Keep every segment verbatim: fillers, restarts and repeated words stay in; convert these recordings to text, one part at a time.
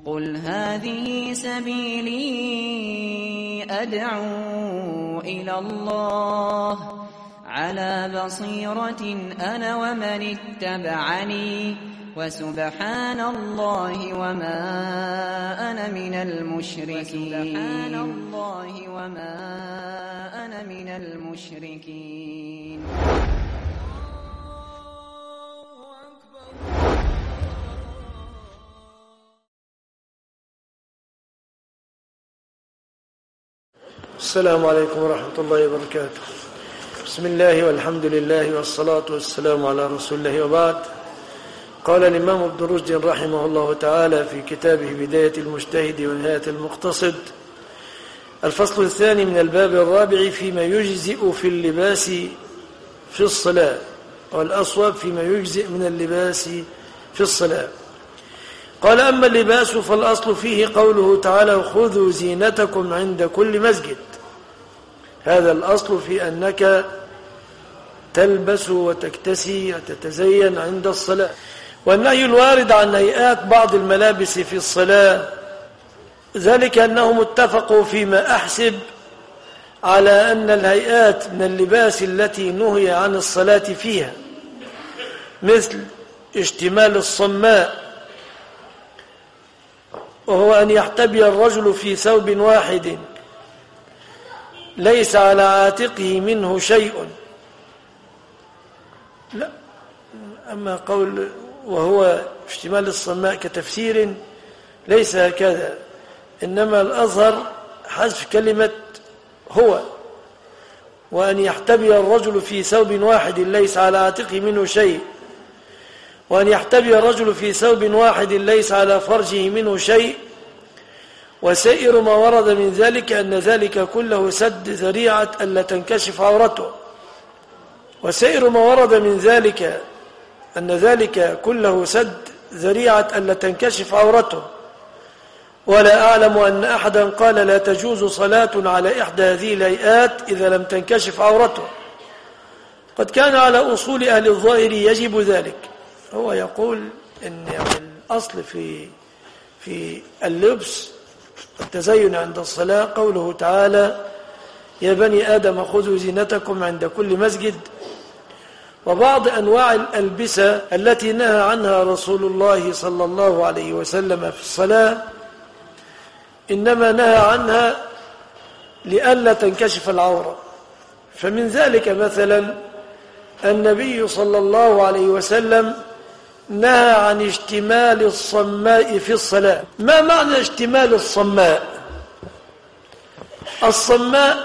قل هذه سبيلي أدعو إلى الله على بصيرة أنا ومن اتبعني وسبحان الله وما أنا من المشركين سبحان الله وما أنا من المشركين. السلام عليكم ورحمة الله وبركاته. بسم الله والحمد لله والصلاة والسلام على رسول الله وبعد. قال الإمام ابن رشد رحمه الله تعالى في كتابه بداية المجتهد ونهاية المقتصد: الفصل الثاني من الباب الرابع فيما يجزئ في اللباس في الصلاة، والأصوب فيما يجزئ من اللباس في الصلاة. قال: أما اللباس فالأصل فيه قوله تعالى: خذوا زينتكم عند كل مسجد. هذا الأصل في أنك تلبس وتكتسي وتتزين عند الصلاة. والنهي الوارد عن هيئات بعض الملابس في الصلاة ذلك أنهم اتفقوا فيما أحسب على أن الهيئات من اللباس التي نهي عن الصلاة فيها، مثل اشتمال الصماء، وهو أن يحتبي الرجل في ثوب واحد ليس على عاتقه منه شيء. لا، أما قول وهو اشتمال الصماء كتفسير ليس هكذا، إنما الأظهر حذف كلمة هو، وأن يحتبي الرجل في ثوب واحد ليس على عاتقه منه شيء، وأن يحتبي الرجل في ثوب واحد ليس على فرجه منه شيء. وسائر ما ورد من ذلك أن ذلك كله سد ذريعة ألا تنكشف عورته. وسائر ما ورد من ذلك أن ذلك كله سد ذريعة ألا تنكشف عورته. ولا أعلم أن أحدا قال لا تجوز صلاة على إحدى هذه الهيئات إذا لم تنكشف عورته. قد كان على أصول أهل الظاهر يجب ذلك. هو يقول إن الأصل في في اللبس التزين عند الصلاة قوله تعالى: يا بني آدم خذوا زينتكم عند كل مسجد. وبعض أنواع الألبسة التي نهى عنها رسول الله صلى الله عليه وسلم في الصلاة إنما نهى عنها لئلا تنكشف العورة. فمن ذلك مثلا النبي صلى الله عليه وسلم نهى عن اشتمال الصماء في الصلاة. ما معنى اشتمال الصماء؟ الصماء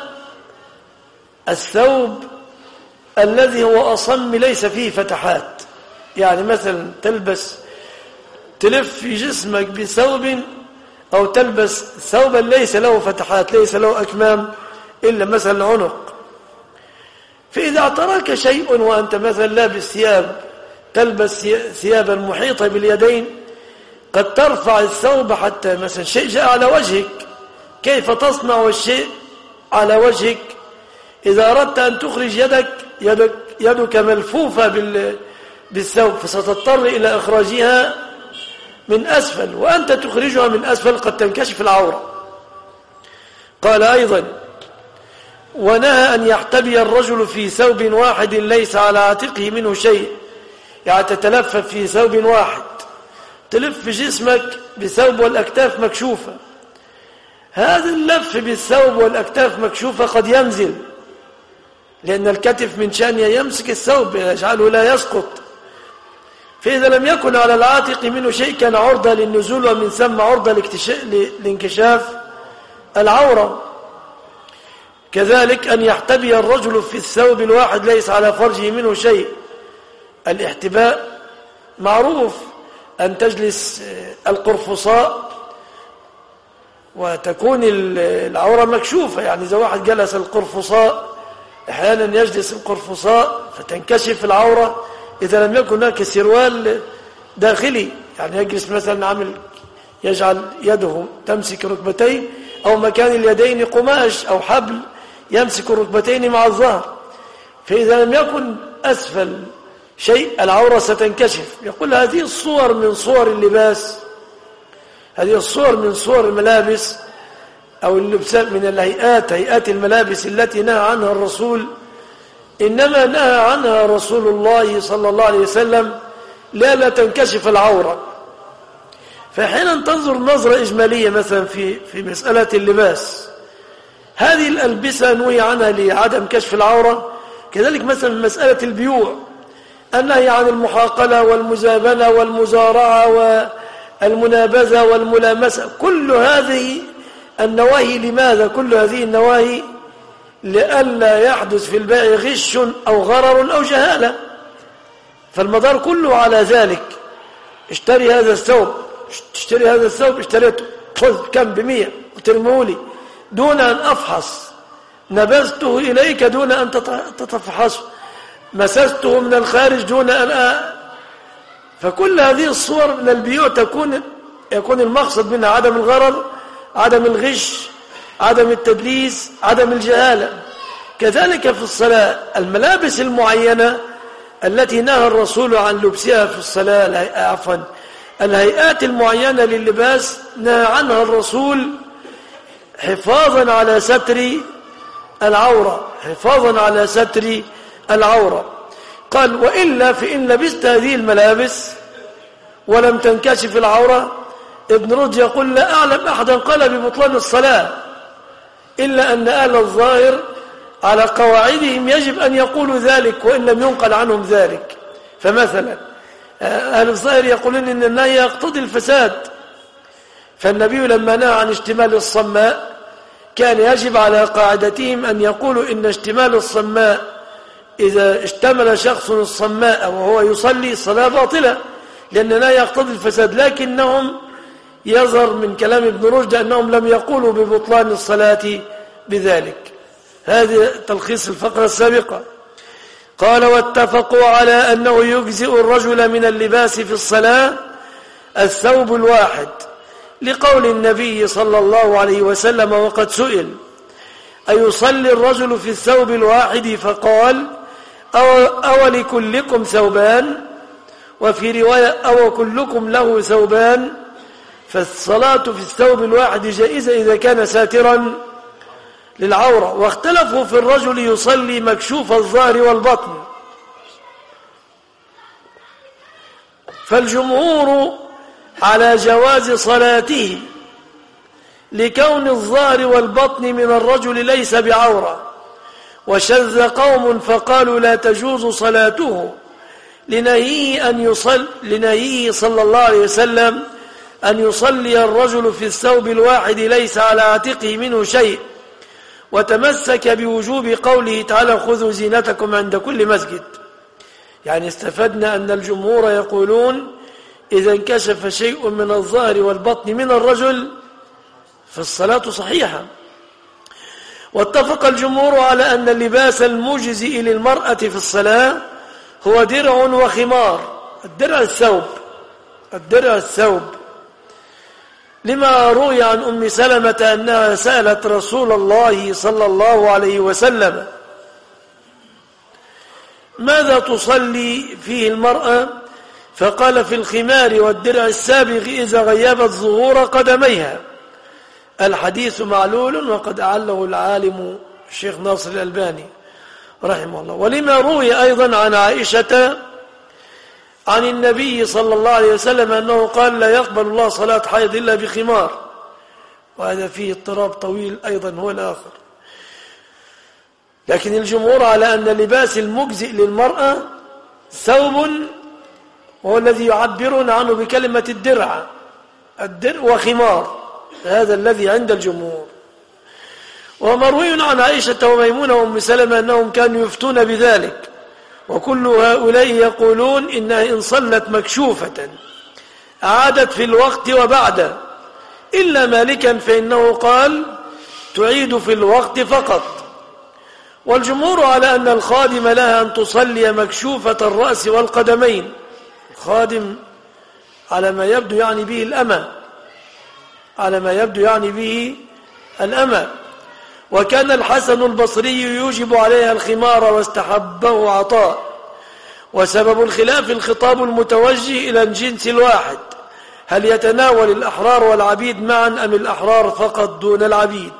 الثوب الذي هو أصم ليس فيه فتحات. يعني مثلا تلبس تلف في جسمك بثوب، أو تلبس ثوبا ليس له فتحات، ليس له أكمام إلا مثلا العنق. فإذا اعتراك شيء وأنت مثلا لابس ثياب، تلبس ثيابا محيطة باليدين، قد ترفع الثوب حتى مثلا شيء جاء على وجهك، كيف تصنع الشيء على وجهك؟ إذا أردت أن تخرج يدك يدك, يدك ملفوفة بالثوب، فستضطر إلى إخراجها من أسفل، وأنت تخرجها من أسفل قد تنكشف العورة. قال أيضا: ونهى أن يحتبي الرجل في ثوب واحد ليس على عاتقه منه شيء. يعني تتلفف في ثوب واحد، تلف جسمك بثوب والأكتاف مكشوفة. هذا اللف بالثوب والأكتاف مكشوفة قد ينزل، لأن الكتف من شأنه يمسك الثوب يجعله لا يسقط. فإذا لم يكن على العاتق منه شيء كان عرضة للنزول، ومن ثم عرضة لانكشاف العورة. كذلك أن يحتبي الرجل في الثوب الواحد ليس على فرجه منه شيء. الاحتباء معروف، أن تجلس القرفصاء وتكون العورة مكشوفة. يعني إذا واحد جلس القرفصاء أحيانا يجلس القرفصاء فتنكشف العورة إذا لم يكن هناك سروال داخلي. يعني يجلس مثلا عامل يجعل يده تمسك ركبتيه، أو مكان اليدين قماش أو حبل يمسك الركبتين مع الظهر. فإذا لم يكن أسفل شيء العورة ستنكشف. يقول هذه الصور من صور اللباس، هذه الصور من صور الملابس أو اللبسات من الهيئات، هيئات الملابس التي نهى عنها الرسول، إنما نهى عنها رسول الله صلى الله عليه وسلم لا لا تنكشف العورة. فحين تنظر نظرة إجمالية مثلا في في مسألة اللباس، هذه الألبسة نهي عنها لعدم كشف العورة. كذلك مثلا مسألة البيوع، النهي عن المحاقلة والمزابنة والمزارعة والمنابذة والملامسة، كل هذه النواهي. لماذا كل هذه النواهي؟ لئلا يحدث في البيع غش أو غرر أو جهالة. فالمدار كله على ذلك. اشتري هذا الثوب، اشتري هذا الثوب، اشتريته، خذ كم بمية وترمولي دون أن أفحص، نبذته إليك دون أن تتفحصه، مسسته من الخارج دون أن أ... فكل هذه الصور من البيوع تكون يكون المقصد منها عدم الغرر، عدم الغش، عدم التدليس، عدم الجهالة. كذلك في الصلاة الملابس المعينة التي نهى الرسول عن لبسها في الصلاة، عفوا الهيئات المعينة لللباس نهى عنها الرسول حفاظا على ستر العورة، حفاظا على ستر العورة. قال وإلا فإن لبست هذه الملابس ولم تنكشف العورة، ابن رشد يقول لا أعلم أحدا قال ببطلان الصلاة، إلا أن أهل الظاهر على قواعدهم يجب أن يقولوا ذلك وإن لم ينقل عنهم ذلك. فمثلا أهل الظاهر يقولون إن النهي يقتضي الفساد، فالنبي لما نهى عن اشتمال الصماء كان يجب على قاعدتهم أن يقولوا إن اشتمال الصماء إذا اشتمل شخص الصماء وهو يصلي صلاة باطلة، لأن لا يقتضي الفساد. لكنهم يظهر من كلام ابن رشد أنهم لم يقولوا ببطلان الصلاة بذلك. هذا تلخيص الفقرة السابقة. قال واتفقوا على أنه يجزئ الرجل من اللباس في الصلاة الثوب الواحد، لقول النبي صلى الله عليه وسلم وقد سئل أيصلي الرجل في الثوب الواحد؟ فقال أو, أو لكلكم ثوبان، وفي رواية أو كلكم له ثوبان. فالصلاة في الثوب الواحد جائزة إذا كان ساترا للعورة. واختلفوا في الرجل يصلي مكشوف الظهر والبطن، فالجمهور على جواز صلاته لكون الظهر والبطن من الرجل ليس بعورة، وشذ قوم فقالوا لا تجوز صلاته لنهيه أن يصل لنهيه صلى الله عليه وسلم أن يصلي الرجل في الثوب الواحد ليس على عاتقه منه شيء، وتمسك بوجوب قوله تعالى خذوا زينتكم عند كل مسجد. يعني استفدنا أن الجمهور يقولون إذا انكشف شيء من الظهر والبطن من الرجل فالصلاة صحيحة. واتفق الجمهور على أن اللباس المجزئ للمرأة في الصلاة هو درع وخمار. الدرع الثوب، الدرع الثوب لما روي عن أم سلمة أنها سألت رسول الله صلى الله عليه وسلم ماذا تصلي فيه المرأة؟ فقال في الخمار والدرع السابغ إذا غيبت ظهور قدميها. الحديث معلول وقد أعله العالم الشيخ ناصر الألباني رحمه الله. ولما روي أيضا عن عائشة عن النبي صلى الله عليه وسلم أنه قال لا يقبل الله صلاة حائض إلا بخمار، وهذا فيه اضطراب طويل أيضا هو الآخر. لكن الجمهور على أن لباس المجزئ للمرأة ثوب، وهو الذي يعبرون عنه بكلمة الدرع، الدرع وخمار، هذا الذي عند الجمهور. ومروي عن عائشة وميمونة وأم سلمة أنهم كانوا يفتون بذلك، وكل هؤلاء يقولون إنها إن صلت مكشوفة عادت في الوقت وبعده، إلا مالكا فإنه قال تعيد في الوقت فقط. والجمهور على أن الخادم لها أن تصلي مكشوفة الرأس والقدمين. الخادم على ما يبدو يعني به الأمة، على ما يبدو يعني به الأمة. وكان الحسن البصري يوجب عليها الخمار واستحبه عطاء. وسبب الخلاف الخطاب المتوجه إلى الجنس الواحد، هل يتناول الأحرار والعبيد معا أم الأحرار فقط دون العبيد؟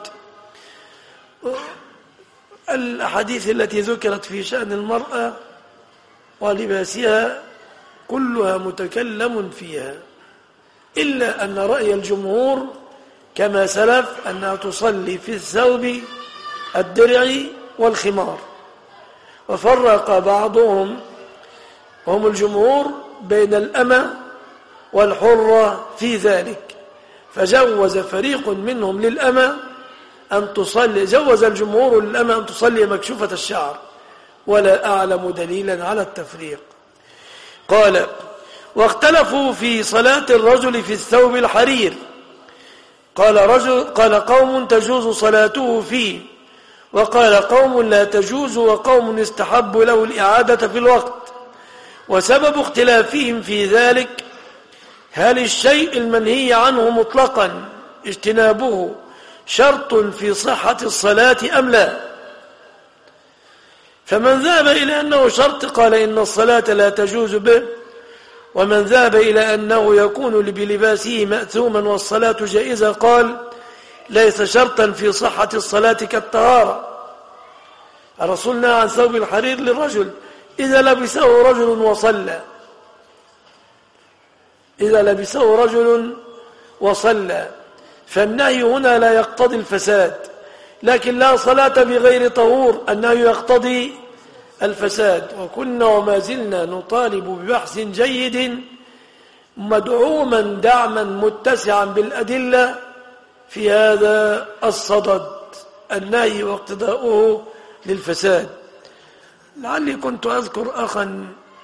الأحاديث التي ذكرت في شأن المرأة ولباسها كلها متكلم فيها، إلا أن رأي الجمهور كما سلف أنها تصلي في الثوب الدرع والخمار. وفرق بعضهم وهم الجمهور بين الأمة والحرة في ذلك، فجوز فريق منهم للأمة أن تصلي، جوز الجمهور للأمة أن تصلي مكشوفة الشعر، ولا أعلم دليلا على التفريق. قال: واختلفوا في صلاة الرجل في الثوب الحرير. قال رجل قال قوم تجوز صلاته فيه، وقال قوم لا تجوز، وقوم استحب له الإعادة في الوقت. وسبب اختلافهم في ذلك هل الشيء المنهي عنه مطلقا اجتنابه شرط في صحة الصلاة أم لا؟ فمن ذهب إلى أنه شرط قال إن الصلاة لا تجوز به، ومن ذهب إلى أنه يكون بلباسه مأثوما والصلاة جائزة قال ليس شرطا في صحة الصلاة كالطهارة. الرسول نهى عن ثوب الحرير للرجل إذا لبسه رجل وصلى، إذا لبسه رجل وصلى، فالنهي هنا لا يقتضي الفساد، لكن لا صلاة بغير طهور، النهي يقتضي الفساد. وكنا وما زلنا نطالب ببحث جيد مدعوما دعما متسعا بالأدلة في هذا الصدد، النهي واقتضاؤه للفساد. لعلي كنت أذكر أخا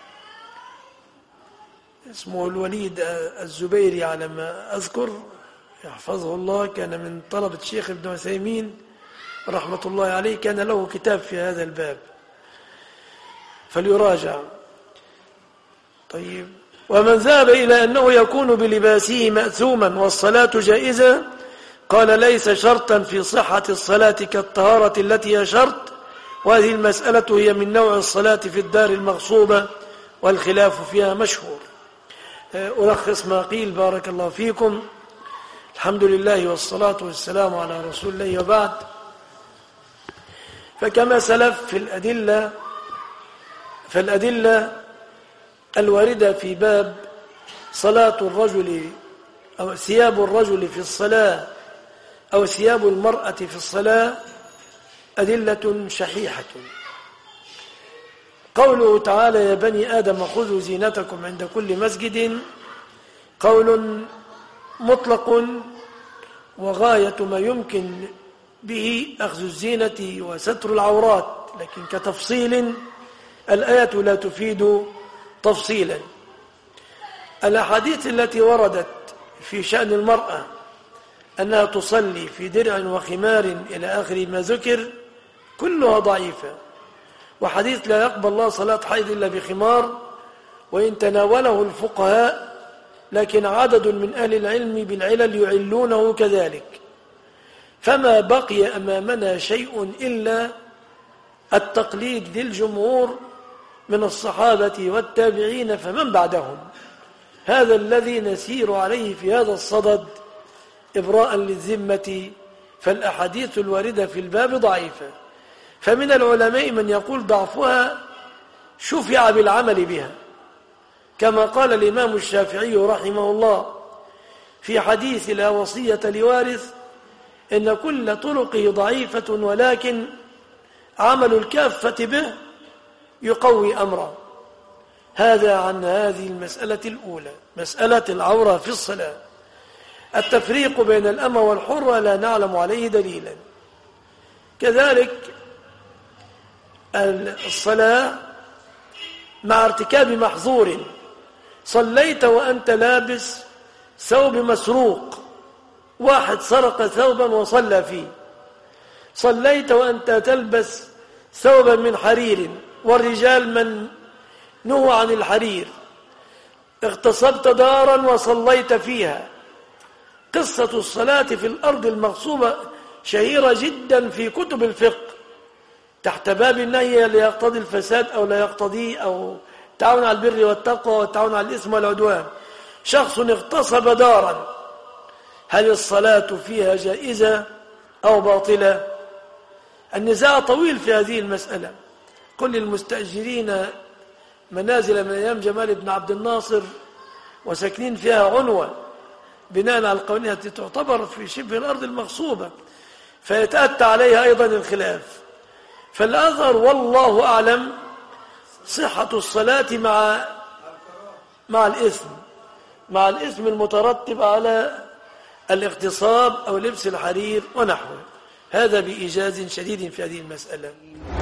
اسمه الوليد الزبيري على ما أذكر يحفظه الله، كان من طلبة الشيخ ابن عثيمين رحمة الله عليه، كان له كتاب في هذا الباب فليراجع. طيب، ومن ذهب إلى أنه يكون بلباسه مأثوما والصلاة جائزة قال ليس شرطا في صحة الصلاة كالطهارة التي هي شرط، وهذه المسألة هي من نوع الصلاة في الدار المغصوبة والخلاف فيها مشهور. ألخص ما قيل بارك الله فيكم. الحمد لله والصلاة والسلام على رسول الله، وبعد. فكما سلف في الأدلة فالأدلة الواردة في باب صلاة الرجل أو ثياب الرجل في الصلاة أو ثياب المرأة في الصلاة أدلة شحيحة. قوله تعالى يا بني آدم خذوا زينتكم عند كل مسجد قول مطلق، وغاية ما يمكن به أخذ الزينة وستر العورات، لكن كتفصيل الآية لا تفيد تفصيلا. الأحاديث التي وردت في شأن المرأة أنها تصلي في درع وخمار إلى آخر ما ذكر كلها ضعيفة، وحديث لا يقبل الله صلاة حيض إلا بخمار وإن تناوله الفقهاء، لكن عدد من أهل العلم بالعلل يعلونه كذلك. فما بقي أمامنا شيء إلا التقليد للجمهور من الصحابة والتابعين فمن بعدهم، هذا الذي نسير عليه في هذا الصدد إبراء للذمة. فالأحاديث الواردة في الباب ضعيفة، فمن العلماء من يقول ضعفها شفع بالعمل بها، كما قال الإمام الشافعي رحمه الله في حديث لا وصية لوارث إن كل طرقه ضعيفة ولكن عمل الكافة به يقوي أمره. هذا عن هذه المسألة الأولى، مسألة العورة في الصلاة. التفريق بين الأمة والحرة لا نعلم عليه دليلا. كذلك الصلاة مع ارتكاب محظور، صليت وأنت لابس ثوب مسروق، واحد سرق ثوبا وصلى فيه، صليت وأنت تلبس ثوبا من حرير والرجال من نهوا عن الحرير، اغتصبت دارا وصليت فيها. قصة الصلاة في الأرض المغصوبة شهيرة جدا في كتب الفقه تحت باب النهي لا يقتضي الفساد أو لا يقتضي أو التعاون على البر والتقوى والتعاون على الإثم والعدوان. شخص اغتصب دارا، هل الصلاة فيها جائزة أو باطلة؟ النزاع طويل في هذه المسألة. قل للمستأجرين منازل من أيام جمال بن عبد الناصر وساكنين فيها عنوة بناء على القوانين التي تعتبر في شبه الأرض المغصوبة، فيتأتى عليها أيضا الخلاف. فالأظهر والله أعلم صحة الصلاة مع مع الإثم مع الإثم المترتب على الاغتصاب أو لبس الحرير ونحوه، هذا بإيجاز شديد في هذه المسألة.